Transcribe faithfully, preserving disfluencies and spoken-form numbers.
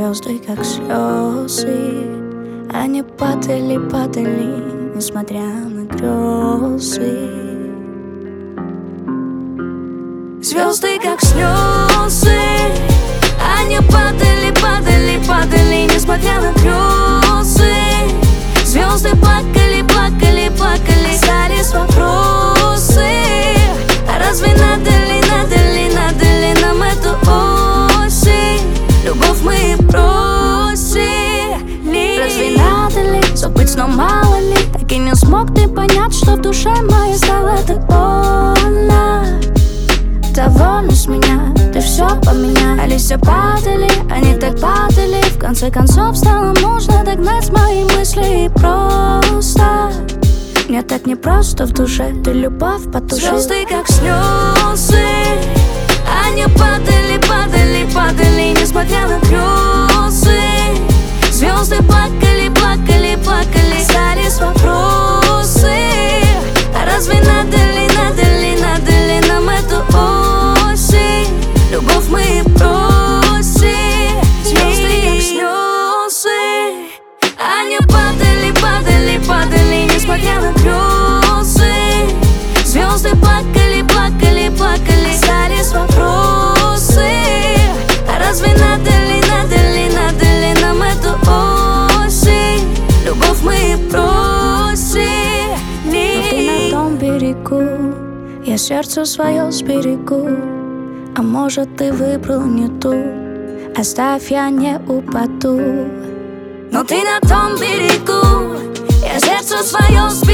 звезды, как слезы. Они падали, падали, несмотря на грезы. Звезды, как слезы. Они падали, падали, падали, несмотря на грезы. Звезды плакали, плакали, плакали, остались вопросы. А разве надо ли, надо ли, надо ли нам эту осень? Любовь мы бросили. Разве надо ли забыть, но мало ли? Так и не смог ты понять, что в душе моей стало так больно. Довольно с меня, ты все поменял. Листья падали, они так падали. В конце концов стало нужно догнать мои мысли и просто. Мне так непросто в душе, ты любовь потушил. Звезды, как слезы. Они падали, падали, падали, несмотря на грезы. Звезды плакали, плакали, плакали, остались вопросы. А разве надо ли, надо ли, надо ли нам эту осень? Любовь мы бросили. Звезды, как слезы. Они падали, падали, падали, несмотря на грезы. Звезды плакали, плакали, плакали, остались вопросы. А разве надо ли, надо ли, надо ли нам эту осень? Любовь мы бросили. Но ты на том берегу, я сердце свое сберегу. А может, ты выбрал не ту, оставь, я не упаду. Но ты на том берегу, я сердце свое сберегу.